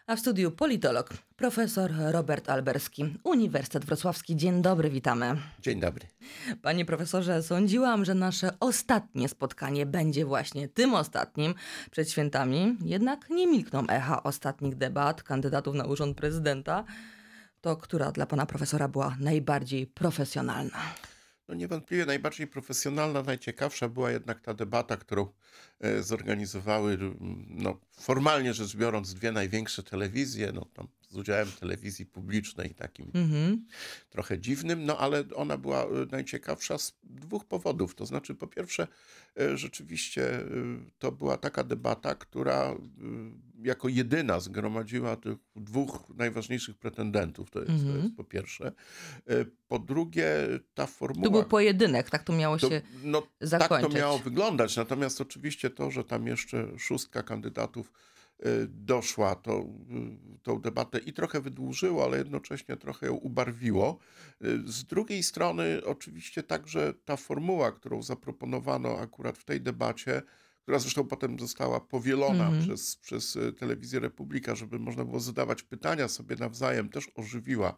A w studiu politolog, profesor Robert Alberski, Uniwersytet Wrocławski. Dzień dobry, witamy. Dzień dobry. Panie profesorze, sądziłam, że nasze ostatnie spotkanie będzie właśnie tym ostatnim przed świętami. Jednak nie milkną echa ostatnich debat kandydatów na urząd prezydenta. To która dla pana profesora była najbardziej profesjonalna? No niewątpliwie najbardziej profesjonalna, najciekawsza była jednak ta debata, którą zorganizowały, no, formalnie rzecz biorąc, dwie największe telewizje, no, tam z udziałem telewizji publicznej, takim trochę dziwnym, no ale ona była najciekawsza z dwóch powodów. To znaczy, po pierwsze, rzeczywiście to była taka debata, która jako jedyna zgromadziła tych dwóch najważniejszych pretendentów. To jest po pierwsze. Po drugie, ta formuła... To był pojedynek, tak to miało się zakończyć. Tak to miało wyglądać. Natomiast oczywiście to, że tam jeszcze szóstka kandydatów doszła, tą debatę i trochę wydłużyło, ale jednocześnie trochę ją ubarwiło. Z drugiej strony oczywiście także ta formuła, którą zaproponowano akurat w tej debacie, która zresztą potem została powielona przez Telewizję Republika, żeby można było zadawać pytania sobie nawzajem, też ożywiła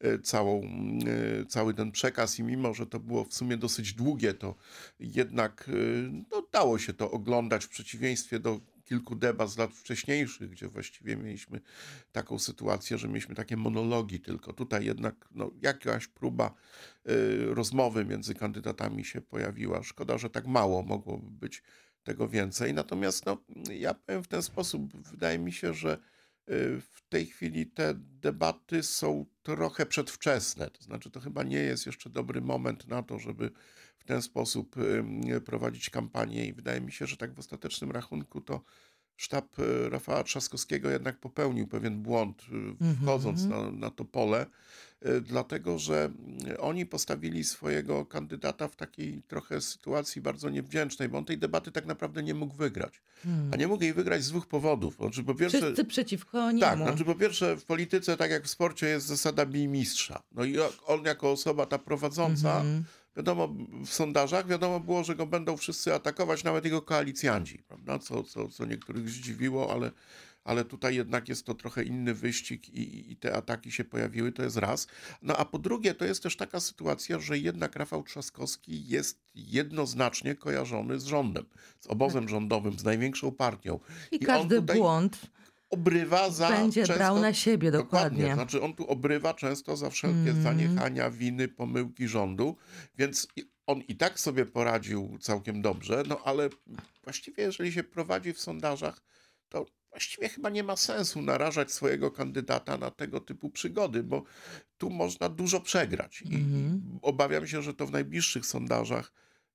cały ten przekaz i mimo, że to było w sumie dosyć długie, to jednak dało się to oglądać w przeciwieństwie do kilku debat z lat wcześniejszych, gdzie właściwie mieliśmy taką sytuację, że mieliśmy takie monologi tylko. Tutaj jednak jakaś próba rozmowy między kandydatami się pojawiła. Szkoda, że tak mało, mogłoby być tego więcej. Natomiast ja powiem w ten sposób, wydaje mi się, że w tej chwili te debaty są trochę przedwczesne. To znaczy, to chyba nie jest jeszcze dobry moment na to, żeby w ten sposób prowadzić kampanię i wydaje mi się, że tak w ostatecznym rachunku to sztab Rafała Trzaskowskiego jednak popełnił pewien błąd, wchodząc na to pole, dlatego że oni postawili swojego kandydata w takiej trochę sytuacji bardzo niewdzięcznej, bo on tej debaty tak naprawdę nie mógł wygrać. A nie mógł jej wygrać z dwóch powodów. Znaczy, po pierwsze, wszyscy przeciwko niemu. Tak, znaczy po pierwsze w polityce, tak jak w sporcie, jest zasada bij mistrza. No i on jako osoba ta prowadząca, wiadomo, w sondażach wiadomo było, że go będą wszyscy atakować, nawet jego koalicjanci, prawda? Co niektórych zdziwiło, ale tutaj jednak jest to trochę inny wyścig i te ataki się pojawiły, to jest raz. No a po drugie, to jest też taka sytuacja, że jednak Rafał Trzaskowski jest jednoznacznie kojarzony z rządem, z obozem rządowym, z największą partią. I każdy błąd obrywa będzie brał na siebie, dokładnie. Znaczy on tu obrywa często za wszelkie zaniechania, winy, pomyłki rządu, więc on i tak sobie poradził całkiem dobrze, ale właściwie jeżeli się prowadzi w sondażach, to właściwie chyba nie ma sensu narażać swojego kandydata na tego typu przygody, bo tu można dużo przegrać. I obawiam się, że to w najbliższych sondażach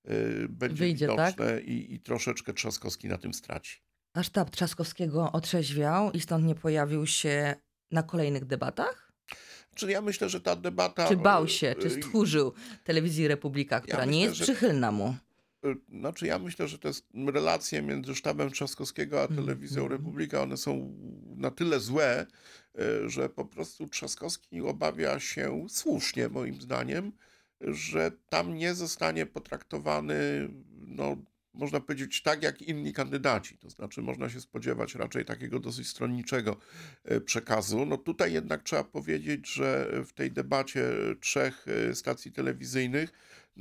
będzie widoczne, tak? I troszeczkę Trzaskowski na tym straci. A sztab Trzaskowskiego otrzeźwiał i stąd nie pojawił się na kolejnych debatach? Czyli ja myślę, że ta debata... Czy bał się, czy stchórzył Telewizji Republika, która nie jest przychylna mu? Znaczy ja myślę, że te relacje między sztabem Trzaskowskiego a Telewizją Republika, one są na tyle złe, że po prostu Trzaskowski obawia się, słusznie moim zdaniem, że tam nie zostanie potraktowany, można powiedzieć, tak jak inni kandydaci. To znaczy można się spodziewać raczej takiego dosyć stronniczego przekazu. Tutaj jednak trzeba powiedzieć, że w tej debacie trzech stacji telewizyjnych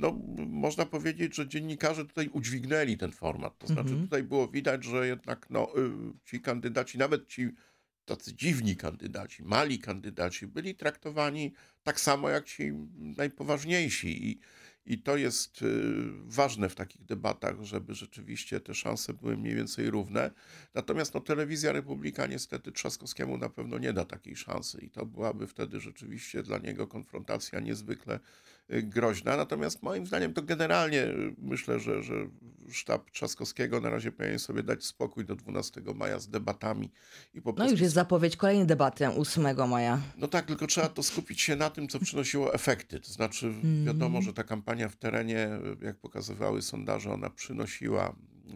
można powiedzieć, że dziennikarze tutaj udźwignęli ten format. To znaczy tutaj było widać, że jednak ci kandydaci, nawet ci tacy dziwni kandydaci, mali kandydaci byli traktowani tak samo jak ci najpoważniejsi. I to jest ważne w takich debatach, żeby rzeczywiście te szanse były mniej więcej równe. Natomiast Telewizja Republika niestety Trzaskowskiemu na pewno nie da takiej szansy i to byłaby wtedy rzeczywiście dla niego konfrontacja niezwykle groźna. Natomiast moim zdaniem to generalnie myślę, że sztab Trzaskowskiego na razie powinien sobie dać spokój do 12 maja z debatami. I po prostu... już jest zapowiedź kolejnej debaty 8 maja. Tak, tylko trzeba to skupić się na tym, co przynosiło efekty. To znaczy wiadomo, że ta kampania w terenie, jak pokazywały sondaże, ona przynosiła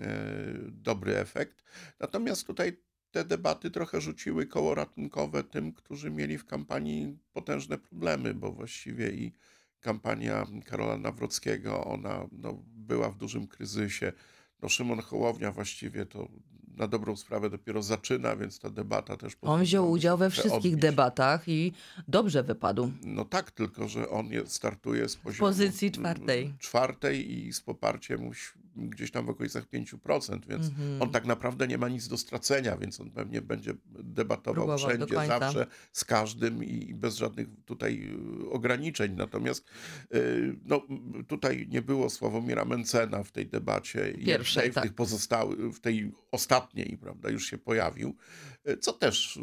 dobry efekt. Natomiast tutaj te debaty trochę rzuciły koło ratunkowe tym, którzy mieli w kampanii potężne problemy, bo właściwie i kampania Karola Nawrockiego, ona była w dużym kryzysie. Szymon Hołownia właściwie to na dobrą sprawę dopiero zaczyna, więc ta debata też On wziął powinna udział we się wszystkich odbić. debatach i dobrze wypadł. No tak, tylko że on startuje z W poziomu pozycji czwartej. czwartej i z poparciem gdzieś tam w okolicach 5%, więc on tak naprawdę nie ma nic do stracenia, więc on pewnie będzie debatował Próbował do wszędzie, końca. zawsze, z każdym i bez żadnych tutaj ograniczeń. Natomiast no, tutaj nie było Sławomira Mencena w tej debacie. Pierwszej, w tak. tych pozostałych, w tej ostatniej, prawda, już się pojawił, co też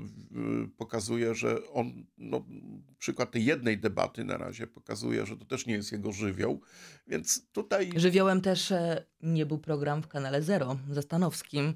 pokazuje, że on, no, przykład tej jednej debaty na razie pokazuje, że to też nie jest jego żywioł, więc tutaj Żywiołem też nie był program w kanale Zero ze Stanowskim.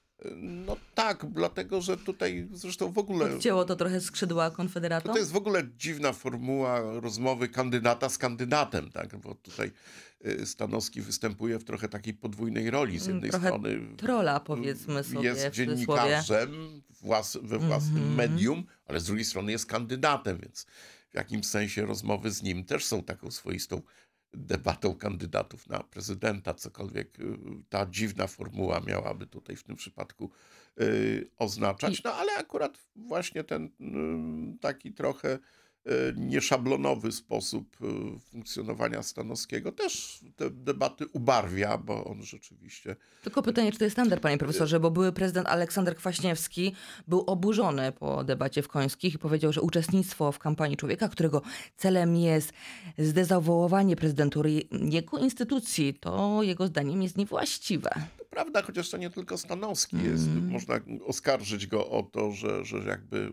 no tak, dlatego, że tutaj zresztą w ogóle Podcięło to trochę skrzydła Konfederatom? to jest w ogóle dziwna formuła rozmowy kandydata z kandydatem, tak? Bo tutaj Stanowski występuje w trochę takiej podwójnej roli. Z jednej Trochę strony trolla, powiedzmy sobie, jest w cudzysłowie. dziennikarzem we własnym medium, ale z drugiej strony jest kandydatem, więc w jakimś sensie rozmowy z nim też są taką swoistą debatą kandydatów na prezydenta, cokolwiek ta dziwna formuła miałaby tutaj w tym przypadku oznaczać. No ale akurat właśnie ten taki trochę nieszablonowy sposób funkcjonowania Stanowskiego też te debaty ubarwia, bo on rzeczywiście Tylko pytanie, czy to jest standard, panie profesorze, bo były prezydent Aleksander Kwaśniewski był oburzony po debacie w Końskich i powiedział, że uczestnictwo w kampanii człowieka, którego celem jest zdezawuowanie prezydentury jego instytucji, to jego zdaniem jest niewłaściwe. to prawda, chociaż to nie tylko Stanowski jest. Można oskarżyć go o to, że jakby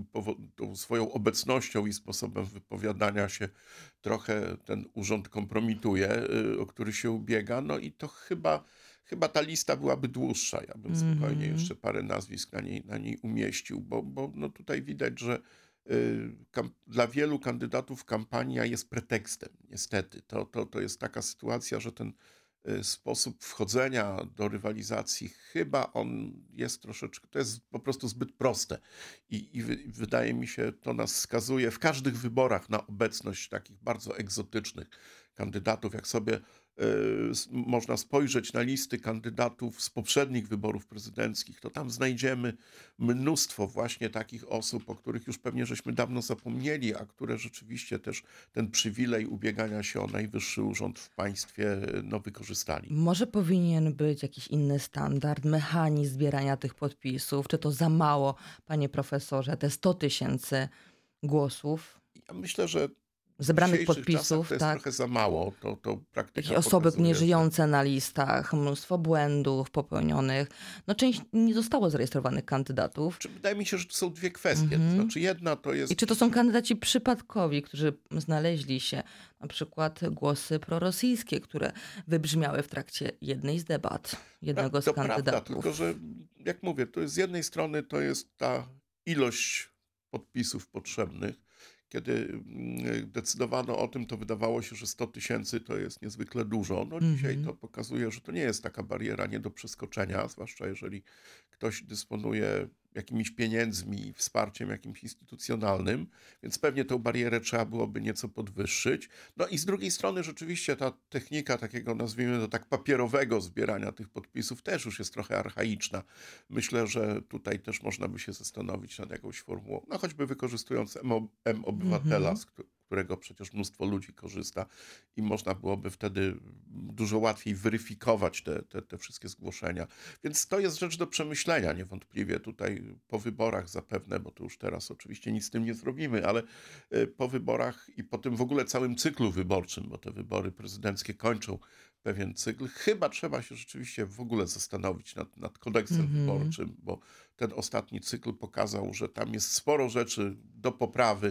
tą swoją obecnością i sposobem wypowiadania się trochę ten urząd kompromituje, o który się ubiega. No i to chyba ta lista byłaby dłuższa. Ja bym spokojnie jeszcze parę nazwisk na niej umieścił, bo no tutaj widać, że dla wielu kandydatów kampania jest pretekstem, niestety. To jest taka sytuacja, że ten sposób wchodzenia do rywalizacji, chyba on jest troszeczkę, to jest po prostu zbyt proste. I wydaje mi się, to nas skazuje w każdych wyborach na obecność takich bardzo egzotycznych kandydatów. Jak sobie można spojrzeć na listy kandydatów z poprzednich wyborów prezydenckich, to tam znajdziemy mnóstwo właśnie takich osób, o których już pewnie żeśmy dawno zapomnieli, a które rzeczywiście też ten przywilej ubiegania się o najwyższy urząd w państwie no, wykorzystali. Może powinien być jakiś inny standard, mechanizm zbierania tych podpisów? Czy to za mało, panie profesorze, te 100 000 głosów Ja myślę, że zebranych w dzisiejszych czasach podpisów, to jest tak? trochę za mało. To praktyka Jakieś osoby pokazuje, że nieżyjące na listach, mnóstwo błędów popełnionych. No część nie zostało zarejestrowanych kandydatów. wydaje mi się, że to są dwie kwestie. To znaczy jedna to jest I czy to są kandydaci przypadkowi, którzy znaleźli się, na przykład głosy prorosyjskie, które wybrzmiały w trakcie jednej z debat jednego z to prawda, kandydatów. tylko że jak mówię, to jest z jednej strony to jest ta ilość podpisów potrzebnych. Kiedy decydowano o tym, to wydawało się, że 100 000 to jest niezwykle dużo. No dzisiaj to pokazuje, że to nie jest taka bariera nie do przeskoczenia, zwłaszcza jeżeli ktoś dysponuje jakimiś pieniędzmi, wsparciem jakimś instytucjonalnym, więc pewnie tę barierę trzeba byłoby nieco podwyższyć. No i z drugiej strony rzeczywiście ta technika takiego, nazwijmy to tak, papierowego zbierania tych podpisów też już jest trochę archaiczna. Myślę, że tutaj też można by się zastanowić nad jakąś formułą, no choćby wykorzystując M-Obywatela, z którego przecież mnóstwo ludzi korzysta i można byłoby wtedy dużo łatwiej weryfikować te wszystkie zgłoszenia. Więc to jest rzecz do przemyślenia niewątpliwie tutaj po wyborach zapewne, bo to już teraz oczywiście nic z tym nie zrobimy, ale po wyborach i po tym w ogóle całym cyklu wyborczym, bo te wybory prezydenckie kończą pewien cykl, chyba trzeba się rzeczywiście w ogóle zastanowić nad kodeksem wyborczym, bo ten ostatni cykl pokazał, że tam jest sporo rzeczy do poprawy.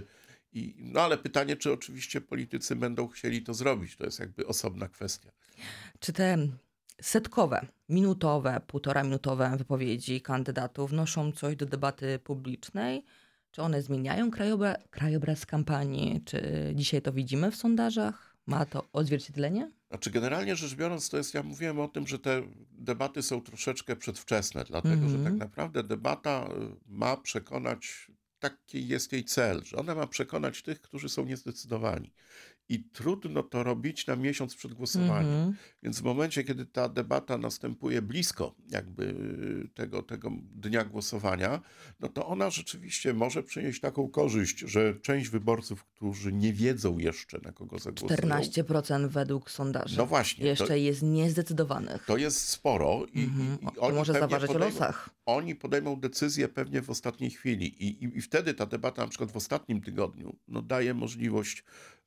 No ale pytanie, czy oczywiście politycy będą chcieli to zrobić, to jest jakby osobna kwestia. Czy te setkowe, minutowe, 1,5-minutowe wypowiedzi kandydatów wnoszą coś do debaty publicznej? Czy one zmieniają krajobraz kampanii? Czy dzisiaj to widzimy w sondażach? Ma to odzwierciedlenie? Znaczy generalnie rzecz biorąc, to jest, ja mówiłem o tym, że te debaty są troszeczkę przedwczesne, dlatego że tak naprawdę debata ma przekonać, taki jest jej cel, że ona ma przekonać tych, którzy są niezdecydowani. i trudno to robić na miesiąc przed głosowaniem. Więc w momencie, kiedy ta debata następuje blisko jakby tego dnia głosowania, no to ona rzeczywiście może przynieść taką korzyść, że część wyborców, którzy nie wiedzą jeszcze, na kogo zagłosują. 14% według sondaży. No właśnie. Jeszcze jest niezdecydowanych. To jest sporo i To oni może pewnie zaważyć o losach. Oni podejmą decyzję pewnie w ostatniej chwili i wtedy ta debata na przykład w ostatnim tygodniu no, daje możliwość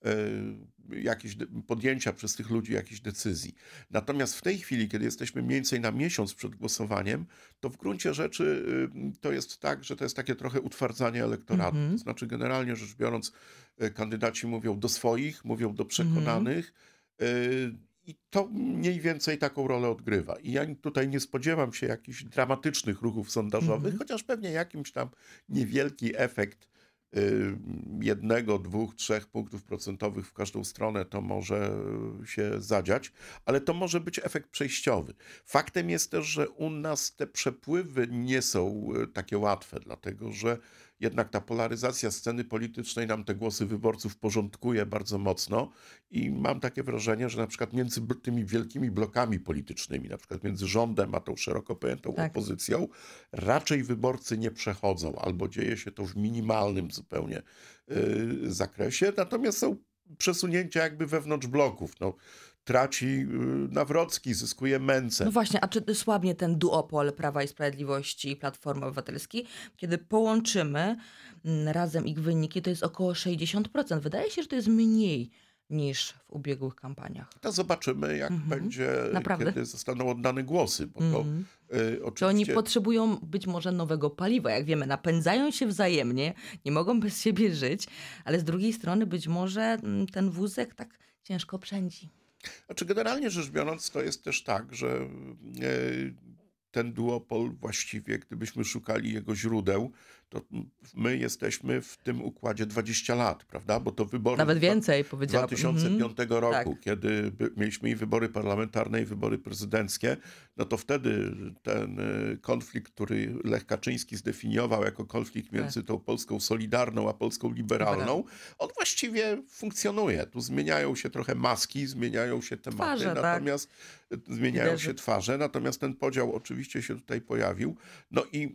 podjęcia przez tych ludzi jakichś decyzji. Natomiast w tej chwili, kiedy jesteśmy mniej więcej na miesiąc przed głosowaniem, to w gruncie rzeczy to jest tak, że to jest takie trochę utwardzanie elektoratu. To znaczy generalnie rzecz biorąc kandydaci mówią do swoich, mówią do przekonanych, i to mniej więcej taką rolę odgrywa. I ja tutaj nie spodziewam się jakichś dramatycznych ruchów sondażowych, chociaż pewnie jakimś tam niewielki efekt 1, 2, 3 punktów procentowych w każdą stronę to może się zadziać, ale to może być efekt przejściowy. Faktem jest też, że u nas te przepływy nie są takie łatwe, dlatego że jednak ta polaryzacja sceny politycznej nam te głosy wyborców porządkuje bardzo mocno i mam takie wrażenie, że na przykład między tymi wielkimi blokami politycznymi, na przykład między rządem a tą szeroko pojętą opozycją, raczej wyborcy nie przechodzą albo dzieje się to w minimalnym zupełnie zakresie, natomiast są przesunięcia jakby wewnątrz bloków. No, traci Nawrocki, zyskuje Mencen. No właśnie, a czy słabnie ten duopol Prawa i Sprawiedliwości i Platformy Obywatelskiej? Kiedy połączymy razem ich wyniki, to jest około 60%. Wydaje się, że to jest mniej niż w ubiegłych kampaniach. To zobaczymy, jak będzie, kiedy zostaną oddane głosy. Bo to, oczywiście... Czy oni potrzebują być może nowego paliwa? Jak wiemy, napędzają się wzajemnie, nie mogą bez siebie żyć, ale z drugiej strony być może ten wózek tak ciężko przędzi. Znaczy generalnie rzecz biorąc, to jest też tak, że ten duopol właściwie, gdybyśmy szukali jego źródeł, to my jesteśmy w tym układzie 20 lat, prawda? Bo to wybory... Nawet więcej, powiedziałabym. 2005 roku, kiedy mieliśmy i wybory parlamentarne, i wybory prezydenckie, no to wtedy ten konflikt, który Lech Kaczyński zdefiniował jako konflikt między tą Polską Solidarną a Polską Liberalną, on właściwie funkcjonuje. Tu zmieniają się trochę maski, zmieniają się tematy, natomiast zmieniają się twarze, natomiast ten podział oczywiście się tutaj pojawił. No i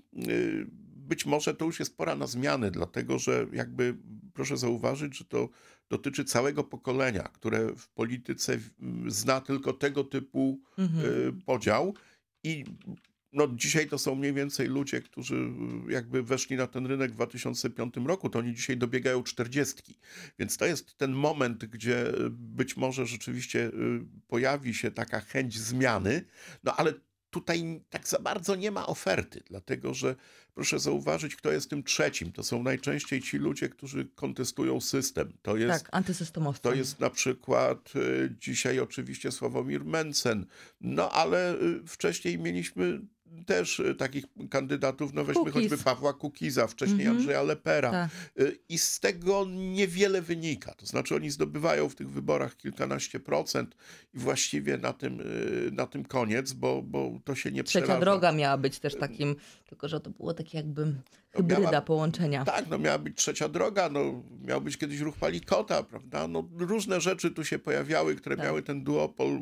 być może to już jest pora na zmiany, dlatego że jakby proszę zauważyć, że to dotyczy całego pokolenia, które w polityce zna tylko tego typu podział i no dzisiaj to są mniej więcej ludzie, którzy jakby weszli na ten rynek w 2005 roku, to oni dzisiaj dobiegają 40. Więc to jest ten moment, gdzie być może rzeczywiście pojawi się taka chęć zmiany, no ale tutaj tak za bardzo nie ma oferty, dlatego że proszę zauważyć, kto jest tym trzecim. To są najczęściej ci ludzie, którzy kontestują system. To jest, antysystemowcy. To jest na przykład dzisiaj oczywiście Sławomir Mencen, no ale wcześniej mieliśmy też takich kandydatów, no weźmy choćby Pawła Kukiza, wcześniej Andrzeja Lepera. I z tego niewiele wynika. To znaczy oni zdobywają w tych wyborach kilkanaście procent i właściwie na tym koniec, bo to się nie przeraża. Trzecia droga miała być też takim, tylko że to było takie jakby hybryda połączenia. Tak, no miała być trzecia droga, no miał być kiedyś ruch Palikota, prawda? No różne rzeczy tu się pojawiały, które miały ten duopol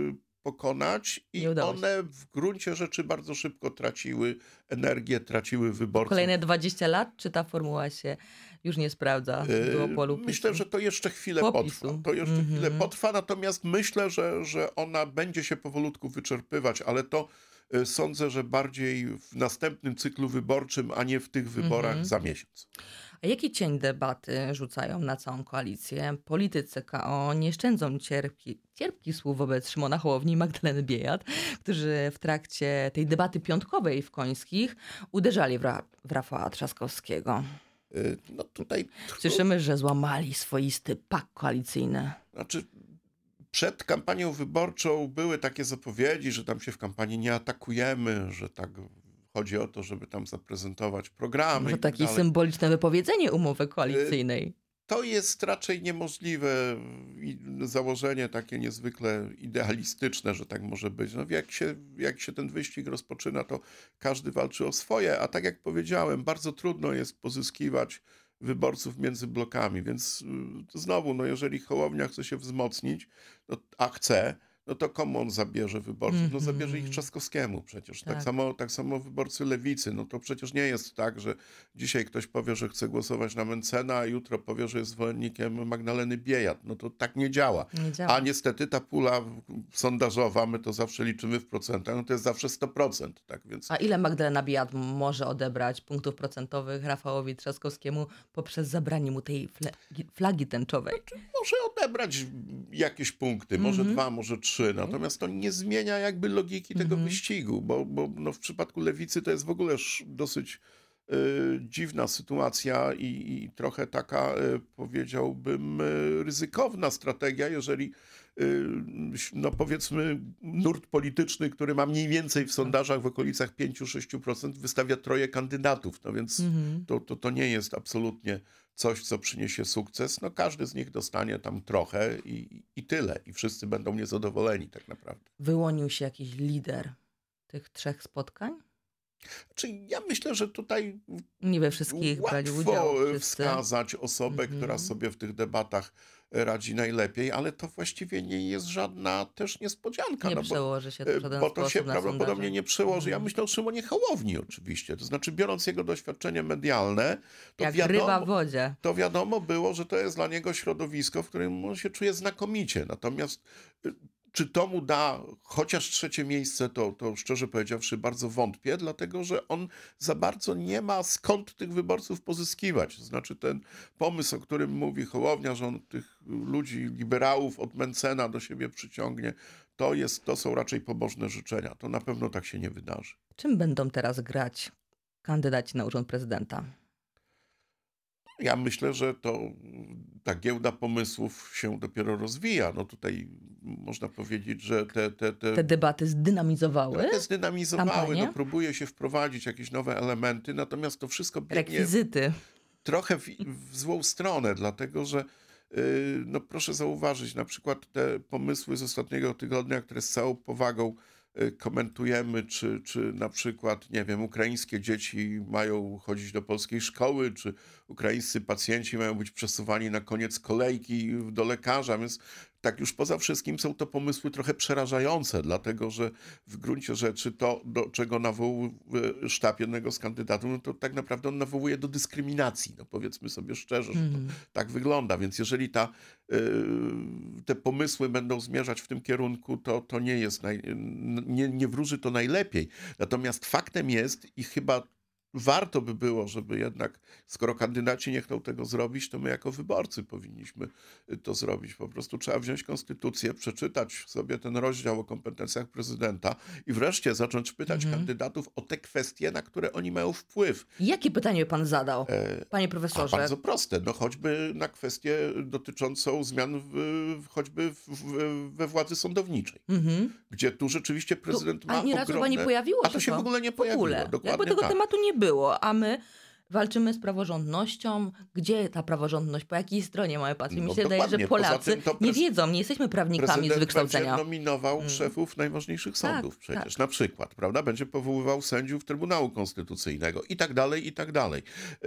pokonać i one w gruncie rzeczy bardzo szybko traciły energię, traciły wyborców. Kolejne 20 lat, czy ta formuła się już nie sprawdza duopolu? Myślę, że to jeszcze chwilę potrwa. To jeszcze chwilę potrwa, natomiast myślę, że ona będzie się powolutku wyczerpywać, ale to sądzę, że bardziej w następnym cyklu wyborczym, a nie w tych wyborach za miesiąc. A jaki cień debaty rzucają na całą koalicję? Politycy KO nie szczędzą cierpkich słów wobec Szymona Hołowni i Magdaleny Biejat, którzy w trakcie tej debaty piątkowej w Końskich uderzali w Rafała Trzaskowskiego. No tutaj... Słyszymy, że złamali swoisty pakt koalicyjny. Znaczy... Przed kampanią wyborczą były takie zapowiedzi, że tam się w kampanii nie atakujemy, że tak chodzi o to, żeby tam zaprezentować programy. Może takie symboliczne wypowiedzenie umowy koalicyjnej. To jest raczej niemożliwe założenie takie niezwykle idealistyczne, że tak może być. No, jak się ten wyścig rozpoczyna, to każdy walczy o swoje, a tak jak powiedziałem, bardzo trudno jest pozyskiwać wyborców między blokami, więc to znowu, no jeżeli Hołownia chce się wzmocnić, no, a chce, no to komu on zabierze wyborców? No zabierze ich Trzaskowskiemu przecież. Tak. Tak samo wyborcy Lewicy. No to przecież nie jest tak, że dzisiaj ktoś powie, że chce głosować na Mentzena, a jutro powie, że jest zwolennikiem Magdaleny Biejat. No to tak nie działa. Nie działa. A niestety ta pula sondażowa, my to zawsze liczymy w procentach, no to jest zawsze 100%. Tak więc A ile Magdalena Biejat może odebrać punktów procentowych Rafałowi Trzaskowskiemu poprzez zabranie mu tej flagi tęczowej? może odebrać jakieś punkty, może 2, może 3. Natomiast to nie zmienia jakby logiki tego wyścigu, bo no w przypadku Lewicy to jest w ogóle dosyć dziwna sytuacja i trochę taka, powiedziałbym, ryzykowna strategia, jeżeli no powiedzmy nurt polityczny, który ma mniej więcej w sondażach w okolicach 5-6% wystawia 3 kandydatów. No więc to nie jest absolutnie coś, co przyniesie sukces. No każdy z nich dostanie tam trochę i tyle. I wszyscy będą niezadowoleni tak naprawdę. Wyłonił się jakiś lider tych 3 spotkań? Czyli ja myślę, że tutaj Nie we wszystkich brali udział. łatwo wskazać osobę, która sobie w tych debatach radzi najlepiej, ale to właściwie nie jest żadna też niespodzianka. Nie przełoży się to w żaden bo to się sposób na prawdopodobnie sondaże. nie przełoży. Ja myślę o Szymonie Hołowni oczywiście. To znaczy biorąc jego doświadczenie medialne, to Jak ryba w wodzie. to wiadomo było, że to jest dla niego środowisko, w którym on się czuje znakomicie. Natomiast czy to mu da chociaż 3 miejsce, to szczerze powiedziawszy bardzo wątpię, dlatego że on za bardzo nie ma skąd tych wyborców pozyskiwać. To znaczy ten pomysł, o którym mówi Hołownia, że on tych ludzi, liberałów od Mentzena do siebie przyciągnie, to są raczej pobożne życzenia. To na pewno tak się nie wydarzy. Czym będą teraz grać kandydaci na urząd prezydenta? Ja myślę, że ta giełda pomysłów się dopiero rozwija. No tutaj można powiedzieć, że Te debaty zdynamizowały? trochę zdynamizowały, kampanię? no próbuje się wprowadzić jakieś nowe elementy, natomiast to wszystko biegnie Rekwizyty. trochę w złą stronę, dlatego że no proszę zauważyć, na przykład te pomysły z ostatniego tygodnia, które z całą powagą komentujemy, czy na przykład, nie wiem, ukraińskie dzieci mają chodzić do polskiej szkoły, czy ukraińscy pacjenci mają być przesuwani na koniec kolejki do lekarza, więc tak już poza wszystkim są to pomysły trochę przerażające, dlatego że w gruncie rzeczy to, do czego nawołuje sztab jednego z kandydatów, no to tak naprawdę on nawołuje do dyskryminacji. No powiedzmy sobie szczerze, że to tak wygląda. Więc jeżeli te pomysły będą zmierzać w tym kierunku, to nie jest, nie wróży to najlepiej. Natomiast faktem jest i chyba warto by było, żeby jednak, skoro kandydaci nie chcą tego zrobić, to my jako wyborcy powinniśmy to zrobić. Po prostu trzeba wziąć konstytucję, przeczytać sobie ten rozdział o kompetencjach prezydenta i wreszcie zacząć pytać kandydatów o te kwestie, na które oni mają wpływ. Jakie pytanie pan zadał, panie profesorze? Bardzo proste, no choćby na kwestię dotyczącą zmian choćby we władzy sądowniczej, gdzie tu rzeczywiście prezydent ma ani razu chyba nie pojawiło się A to się w ogóle nie pojawiło. Dokładnie jakby tego tak. tematu nie było, a my walczymy z praworządnością. Gdzie ta praworządność? Po jakiej stronie mamy patrzeć? Mi się wydaje, że Polacy nie wiedzą, nie jesteśmy prawnikami z wykształcenia. Będzie nominował szefów najważniejszych sądów przecież, na przykład, prawda? Będzie powoływał sędziów Trybunału Konstytucyjnego i tak dalej, i tak dalej.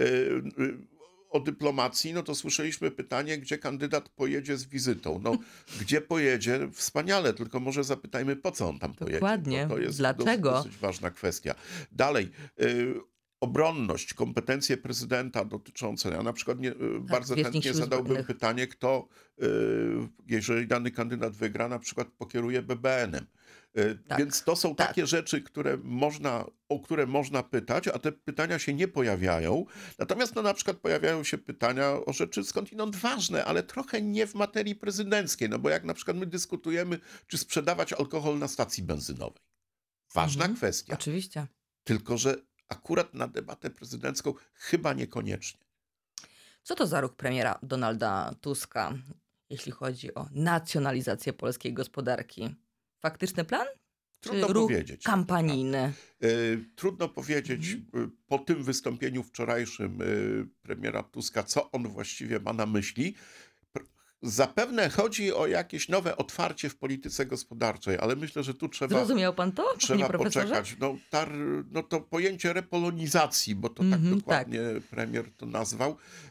O dyplomacji, no to słyszeliśmy pytanie, gdzie kandydat pojedzie z wizytą. No, gdzie pojedzie? Wspaniale, tylko może zapytajmy, po co on tam pojedzie. Dokładnie. To jest Dlaczego? dosyć ważna kwestia. Dalej, obronność, kompetencje prezydenta dotyczące, ja na przykład bardzo chętnie zadałbym pytanie, kto, jeżeli dany kandydat wygra, na przykład pokieruje BBN-em. Więc to są takie rzeczy, o które można pytać, a te pytania się nie pojawiają. Natomiast no, na przykład pojawiają się pytania o rzeczy skądinąd ważne, ale trochę nie w materii prezydenckiej. No bo jak na przykład my dyskutujemy, czy sprzedawać alkohol na stacji benzynowej. Ważna kwestia. Oczywiście. Tylko że akurat na debatę prezydencką chyba niekoniecznie. Co to za ruch premiera Donalda Tuska, jeśli chodzi o nacjonalizację polskiej gospodarki? Faktyczny plan? Trudno czy ruch powiedzieć. kampanijny? Trudno powiedzieć po tym wystąpieniu wczorajszym premiera Tuska, co on właściwie ma na myśli. Zapewne chodzi o jakieś nowe otwarcie w polityce gospodarczej, ale myślę, że tu Zrozumiał pan to, trzeba poczekać. No to pojęcie repolonizacji, bo to tak dokładnie premier to nazwał,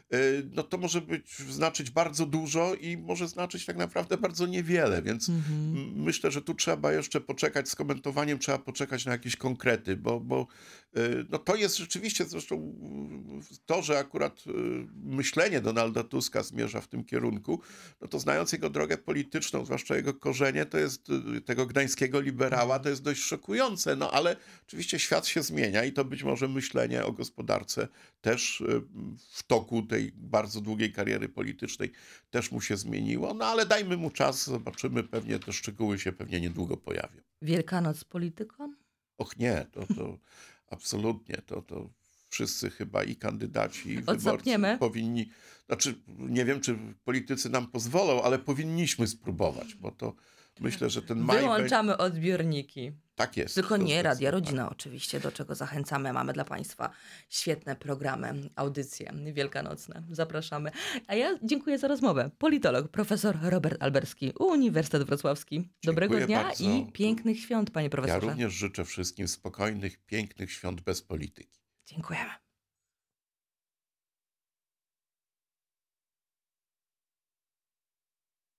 no to może znaczyć bardzo dużo i może znaczyć tak naprawdę bardzo niewiele, więc myślę, że tu trzeba jeszcze poczekać z komentowaniem, trzeba poczekać na jakieś konkrety, bo no to jest rzeczywiście zresztą to, że akurat myślenie Donalda Tuska zmierza w tym kierunku, no to znając jego drogę polityczną, zwłaszcza jego korzenie, to jest tego gdańskiego liberała, to jest dość szokujące, no ale oczywiście świat się zmienia i to być może myślenie o gospodarce też w toku tej bardzo długiej kariery politycznej też mu się zmieniło, no ale dajmy mu czas, zobaczymy, pewnie te szczegóły się pewnie niedługo pojawią. Wielkanoc z polityką? Och nie, to absolutnie, to wszyscy chyba i kandydaci, i wyborcy Odsapniemy? powinni, znaczy nie wiem, czy politycy nam pozwolą, ale powinniśmy spróbować, bo to myślę, że ten maj... Wyłączamy odbiorniki. Tak jest. Tylko to nie Radia zdecydowanie. Rodzina oczywiście, do czego zachęcamy. Mamy dla Państwa świetne programy, audycje wielkanocne. Zapraszamy. A ja dziękuję za rozmowę. Politolog, profesor Robert Alberski, Uniwersytet Wrocławski. Dobrego Dziękuję dnia bardzo. i pięknych świąt, panie Ja profesorze. również życzę wszystkim spokojnych, pięknych świąt bez polityki. Dziękujemy.